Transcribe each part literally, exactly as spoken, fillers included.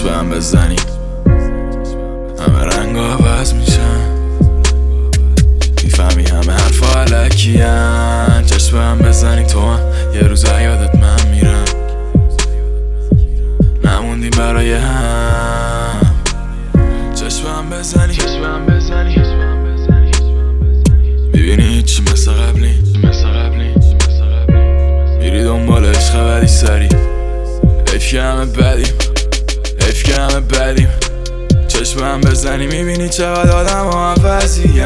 چشمم بزنی همه رنگ عوض میشن، میفهمی همه حرفا علکیان. چشمم بزنی تو هم یه روز یادت من میرم، نموندیم برای هم. چشمم بزنی چشمم بزنی میبینی هیچی مثل قبلی مثل قبلی میری دنبال عشق بدی سری. حیف که همه بدیم حیف که همه بدیم. چشمم بزنی میبینی چقدر آدم ها عوضیم.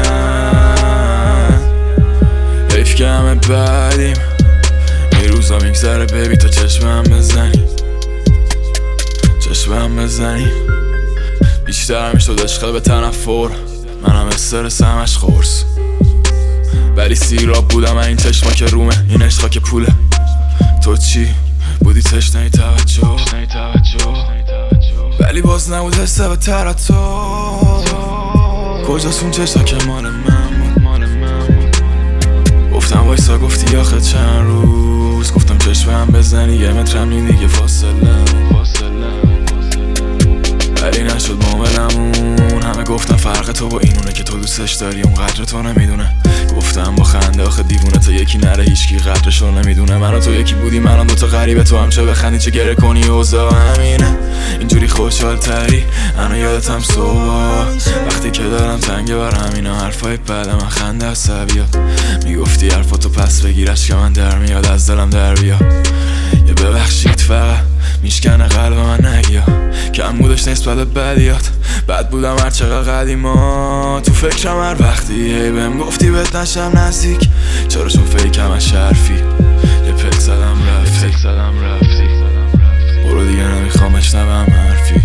حیف که همه بدیم. این روزا میگذره بیبی تا چشمم بزنی چشمم بزنی. بیشتر میشد عشق به تنفر، منم استرس همش خورس، ولی سیراب بودم این چشما که رومه، این عشقا که پوله. تو چی بودی تشنه توجه، ولی باز نبود حسه به تر تو. کجاست اون چشتا که مال من بود مال من بود. گفتم وایسا گفتی آخه چند روز، گفتم چشمم بزنی یه مترم این دیگه فاصله ولی نشد معاملمون. همه گفتن فرق تو با اینونه که تو دوستش داری اون قدر تو نمیدونه. گفتم با خنده آخه دیوونه تا یکی نره هیچکی قدرشو نمیدونه. من و تو یکی بودی من دوتا غریبه، تو هم چه بخندی چه گره کنی اوضاع همینه. اینجوری خوشحال تری منو یادتم صبح وقتی که دارم تنگه برم اینا حرفای بعد من خنده عصبیات. میگفتی حرفاتو پس بگیرش که من در میاد از دلم در بیا. یه ببخشید فقط میشکنه قلب من نگیا. کم بودش نسبت به بدیات، بد بودم هر چقدر قدیما. تو فکرم هر وقتی هی بهم گفتی بهت نشم نزدیک، چرا چون فیکم از شرفی یه پک زدم رفتی پک زدم رفتی برو دیگه نمیخوام اشنوم حرفی.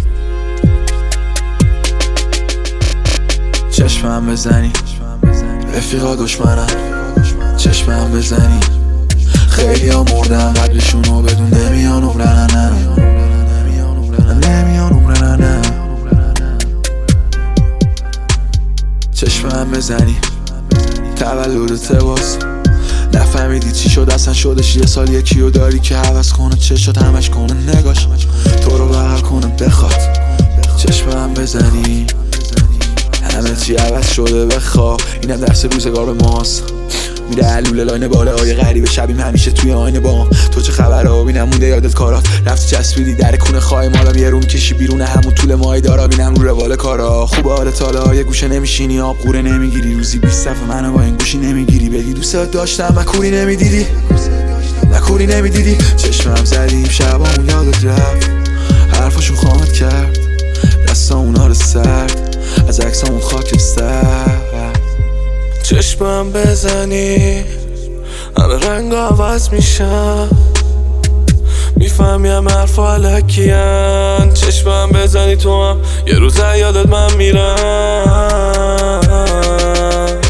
چشمم بزنی رفیقا دشمنم، چشمم بزنی خیلی ها مردن قبلشونو بدون نمیان عمرنم نمیان عمرنم. چشمم بزنی تولدت باز، نفهمیدی چی شد اصلا شدش یه سال یکیو داری که عوض کنه چشات همش کنه نگاش تو رو بغل کنه بخواد. چشمم بزنی همه چی عوض شده بخواه، اینم درس روزگار به ماست. میره علوله لاینه باله های غریبه شبیم همیشه توی آینه بام. تو چه خبره ها بینم مونده یادت کارات رفتی چسبیدی در کونه خواهی مالم یه رو میکشی بیرونه همون طول ماهی دارا بینم رو روال کارا. خوب حالت حالا یه گوشه نمیشینی آب قوره نمیگیری، روزی بیست صفحه منو با این گوشی نمیگیری. بگی دوست داشتم مکوری نمیدیدی مکوری نمیدیدی. چشمم زدیم شبامون یادت رفت، حرفاشون خامت کرد دستا اونا رو سرد از عکسامون خاکستر. چشمم بزنی همه رنگ عوض میشن، میفهمیم حرفا علکیان. چشمم بزنی تو هم یه روز یادت من میرم،